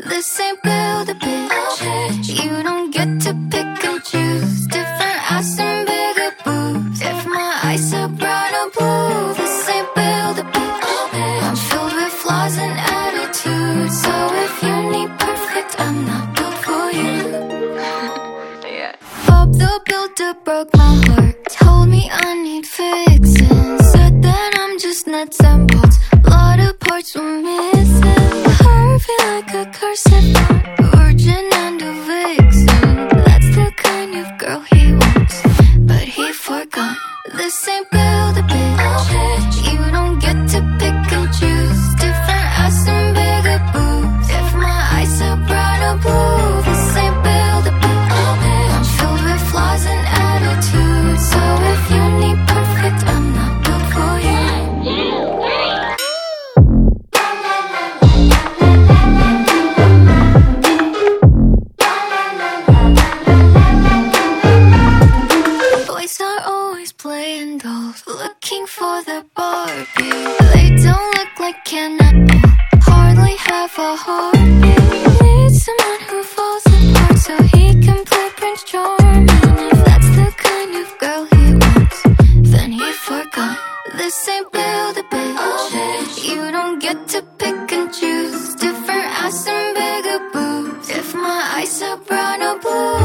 This ain't build a bitch. You don't get to pick and choose. Different ass and bigger boobs. If my eyes are brown or blue, this ain't build a bitch. I'm filled with flaws and attitudes. So if you need perfect, I'm not built for you. Bob the Builder broke my heart. Told me I need fixing. Said that I'm just nuts and bolts. Lot of parts were missing. Harvey like a cursive font. Virgin and a vixen. That's the kind of girl he wants, but he forgot. This ain't build a bitch. You don't get to pick and choose. Different ass and bigger boobs. If my eyes are brown or blue, this ain't build a bitch. I'm filled with flaws and attitudes. So if you need perfect, I'm not built for you. Boys are always playing dolls, looking for the Barbie. They don't look like Ken at all, hardly have a heartbeat. Need someone who falls apart so he can play Prince Charming. If that's the kind of girl he wants, then he forgot. This ain't build a bitch. You don't get to pick and choose. Different ass and bigger boobs. If my eyes are brown or blue,